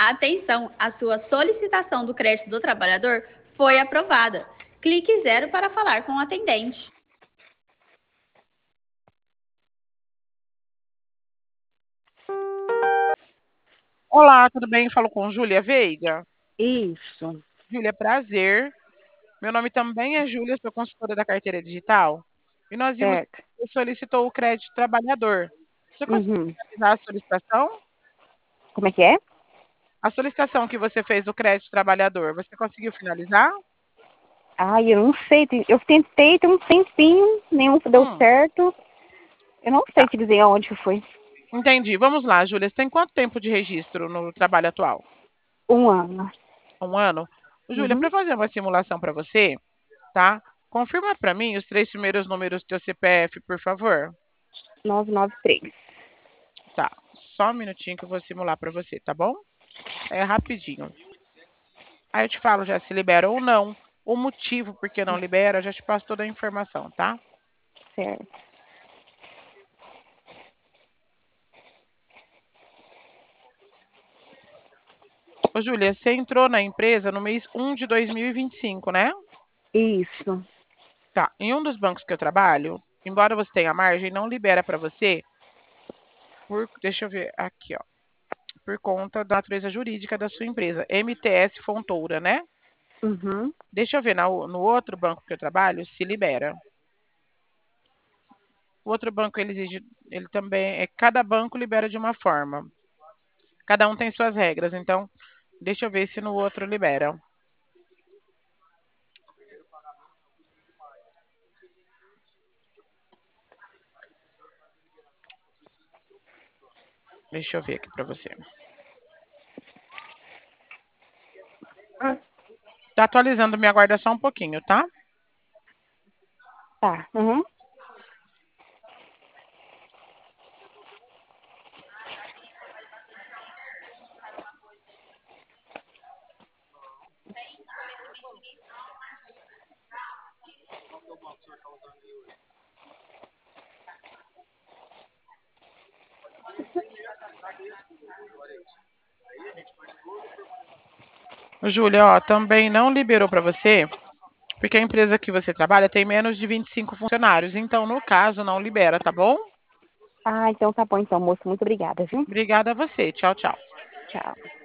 Atenção, a sua solicitação do crédito do trabalhador foi aprovada. Clique 0 para falar com o atendente. Olá, tudo bem? Falo com Júlia Veiga. Isso, Júlia, prazer. Meu nome também é Júlia, sou consultora da carteira digital. E nós vimos que certo. você solicitou o crédito trabalhador. Você conseguiu Uhum. finalizar a solicitação? Como é que é? A solicitação que você fez do crédito trabalhador, você conseguiu finalizar? Ai, eu não sei. Eu tentei tem um tempinho, nenhum deu Hum, certo. Eu não sei tá. te dizer aonde que foi. Entendi. Vamos lá, Júlia. Você tem quanto tempo de registro no trabalho atual? 1 ano. Um ano? Júlia, Uhum. para fazer uma simulação para você, tá? Confirma para mim os três primeiros números do teu CPF, por favor. 993. Tá. Só um minutinho que eu vou simular para você, tá bom? É rapidinho. Aí eu te falo já se libera ou não, o motivo por que não libera, eu já te passo toda a informação, tá? Certo. Ô, Júlia, você entrou na empresa no mês 1 de 2025, né? Isso. Tá. Em um dos bancos que eu trabalho, embora você tenha margem, não libera para você deixa eu ver aqui, ó, por conta da natureza jurídica da sua empresa, MTS Fontoura, né? Uhum. Deixa eu ver no outro banco que eu trabalho se libera. O outro banco ele exige, ele também, cada banco libera de uma forma. Cada um tem suas regras, então deixa eu ver se no outro libera. Deixa eu ver aqui para você. Tá atualizando, me aguarda só um pouquinho, tá? Tá. Uhum. Júlia, ó, também não liberou para você, porque a empresa que você trabalha tem menos de 25 funcionários, então no caso não libera, tá bom? Ah, então tá bom então, moço. Muito obrigada, viu? Obrigada a você. Tchau, tchau. Tchau.